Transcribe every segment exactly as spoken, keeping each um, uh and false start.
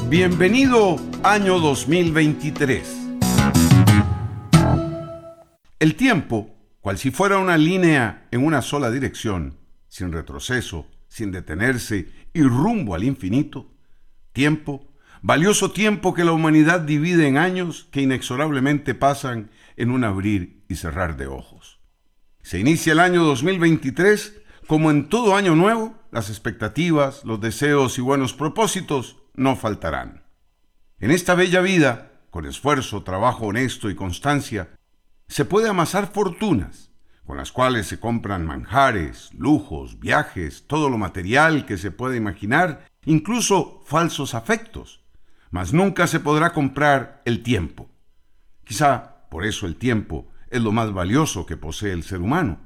Bienvenido año dos mil veintitrés. El tiempo, cual si fuera una línea en una sola dirección, sin retroceso, sin detenerse y rumbo al infinito. Tiempo, valioso tiempo que la humanidad divide en años que inexorablemente pasan en un abrir y cerrar de ojos. Se inicia el año dos mil veintitrés, como en todo año nuevo, las expectativas, los deseos y buenos propósitos no faltarán. En esta bella vida, con esfuerzo, trabajo honesto y constancia, se puede amasar fortunas, con las cuales se compran manjares, lujos, viajes, todo lo material que se puede imaginar, incluso falsos afectos, mas nunca se podrá comprar el tiempo. Quizá por eso el tiempo es lo más valioso que posee el ser humano.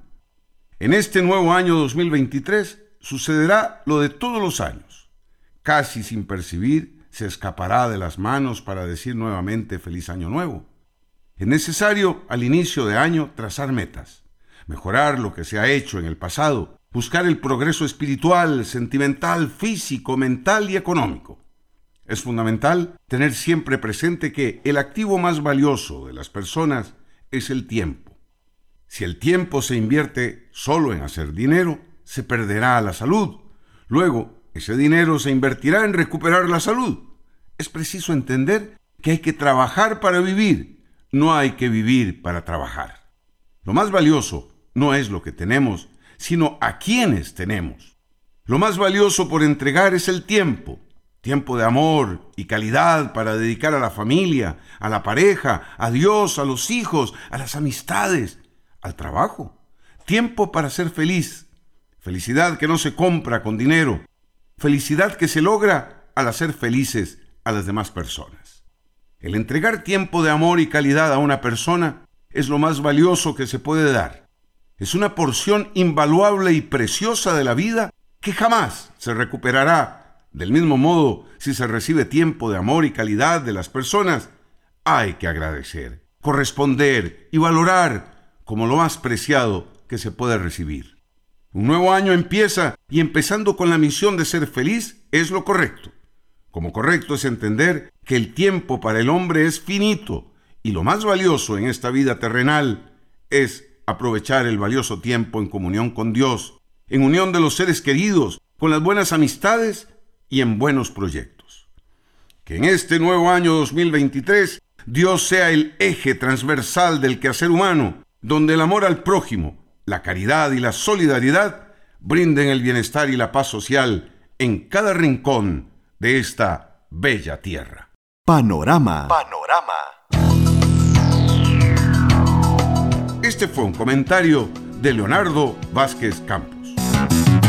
En este nuevo año dos mil veintitrés sucederá lo de todos los años. Casi sin percibir, se escapará de las manos para decir nuevamente feliz año nuevo. Es necesario al inicio de año trazar metas, mejorar lo que se ha hecho en el pasado, buscar el progreso espiritual, sentimental, físico, mental y económico. Es fundamental tener siempre presente que el activo más valioso de las personas es el tiempo. Si el tiempo se invierte solo en hacer dinero, se perderá la salud. Luego, ese dinero se invertirá en recuperar la salud. Es preciso entender que hay que trabajar para vivir. No hay que vivir para trabajar. Lo más valioso no es lo que tenemos, sino a quienes tenemos. Lo más valioso por entregar es el tiempo. Tiempo de amor y calidad para dedicar a la familia, a la pareja, a Dios, a los hijos, a las amistades, al trabajo. Tiempo para ser feliz. Felicidad que no se compra con dinero. Felicidad que se logra al hacer felices a las demás personas. El entregar tiempo de amor y calidad a una persona es lo más valioso que se puede dar. Es una porción invaluable y preciosa de la vida que jamás se recuperará. Del mismo modo, si se recibe tiempo de amor y calidad de las personas, hay que agradecer, corresponder y valorar como lo más preciado que se puede recibir. Un nuevo año empieza y empezando con la misión de ser feliz es lo correcto. Como correcto es entender que el tiempo para el hombre es finito y lo más valioso en esta vida terrenal es aprovechar el valioso tiempo en comunión con Dios, en unión de los seres queridos, con las buenas amistades y en buenos proyectos. Que en este nuevo año dos mil veintitrés Dios sea el eje transversal del quehacer humano, donde el amor al prójimo, la caridad y la solidaridad brinden el bienestar y la paz social en cada rincón de esta bella tierra. Panorama. Panorama. Este fue un comentario de Leonardo Vázquez Campos.